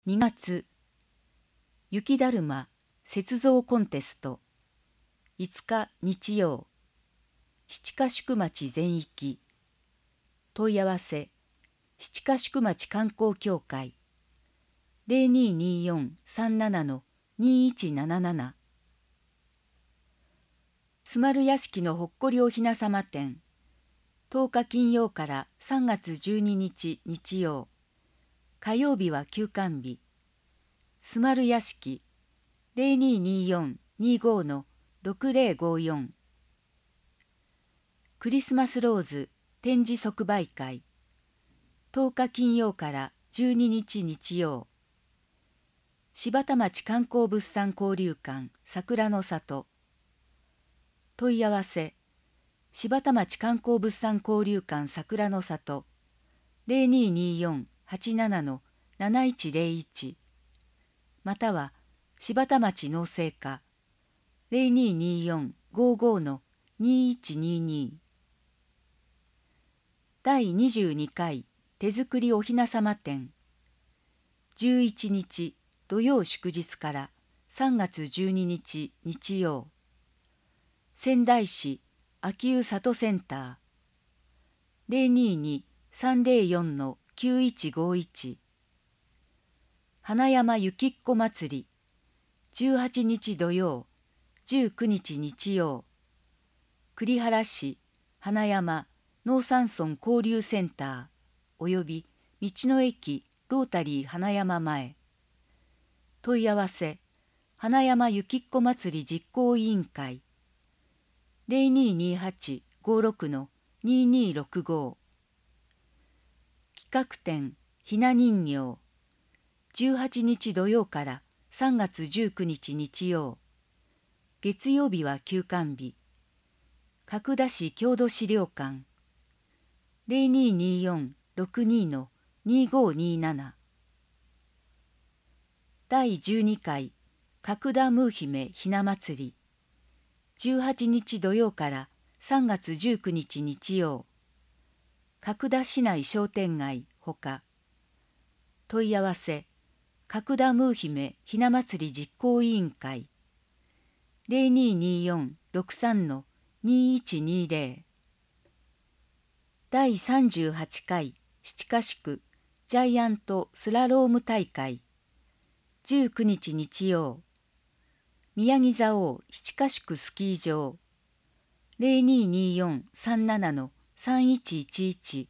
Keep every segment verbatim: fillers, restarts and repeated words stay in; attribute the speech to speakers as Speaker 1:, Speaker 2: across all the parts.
Speaker 1: にがつ、雪だるま雪像コンテスト。いつか日曜、七ヶ宿町全域。問い合わせ、七ヶ宿町観光協会。ゼロにーにーよん さんなな のにーいちなななな。すまる屋敷のほっこりおひなさま展。とおか金曜からさんがつじゅうににち日曜。火曜日は休館日。すまる屋敷 ゼロにーにーよん にーご のろくゼロごよん。クリスマスローズ展示即売会。とおか金曜からじゅうににち日曜。柴田町観光物産交流館桜の里。問い合わせ、柴田町観光物産交流館桜の里ゼロにーにーよん はちなな のなないちゼロいち。または柴田町農政課ゼロにーにーよん ごーごー のにーいちにーにー。だいにじゅうにかい手作りおひなさま展。じゅういちにち土曜祝日からさんがつじゅうににち日曜。仙台市秋保里センター ゼロにーにーさんゼロよん のきゅういちごいち。花山雪っこ祭りじゅうはちにち土曜じゅうくにち日曜。栗原市花山農山村交流センターおよび道の駅ロータリー花山前。問い合わせ、花山雪っこ祭り実行委員会ゼロにーにーはち ごーろく のにーにーろくご。企画展ひな人形じゅうはちにち土曜からさんがつじゅうくにち日曜。月曜日は休館日。角田市郷土資料館ゼロにーにーよん ろくにー のにーごーにーなな。だいじゅうにかい角田ムー姫ひな祭りじゅうはちにち土曜からさんがつじゅうくにち日曜。角田市内商店街ほか。問い合わせ、角田ムー姫ひな祭り実行委員会ゼロにーにーよん ろくさん のにーいちにーゼロ。だいさんじゅうはちかい七ヶ宿ジャイアントスラローム大会じゅうくにち日曜。宮城蔵王七ヶ宿スキー場ゼロにーにーよん さんなな のさんいちいちいち。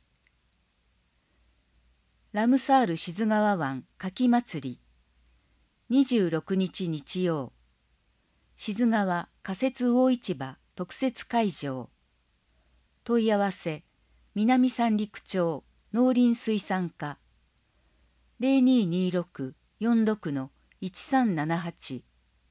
Speaker 1: ラムサール志津川湾夏季祭りにじゅうろくにち日曜。志津川仮設魚市場特設会場。問い合わせ、南三陸町農林水産課ゼロにーにーろく よんろく のいちさんななはち。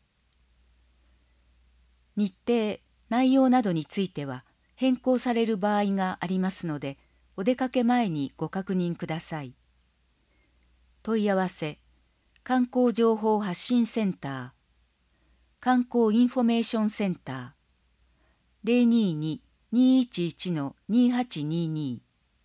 Speaker 1: 日程、内容などについては変更される場合がありますので、お出かけ前にご確認ください。問い合わせ、観光情報発信センター、観光インフォメーションセンターゼロにーにー にーいちいち のにーはちにーにー。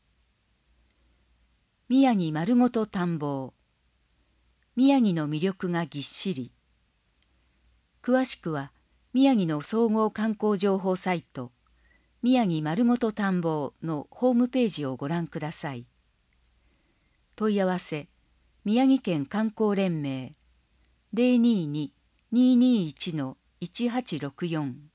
Speaker 1: 宮城まるごと探訪。宮城の魅力がぎっしり。詳しくは宮城の総合観光情報サイト宮城まるごと探訪のホームページをご覧ください。問い合わせ、宮城県観光連盟ゼロにーにー にーにーいち のいちはちろくよん。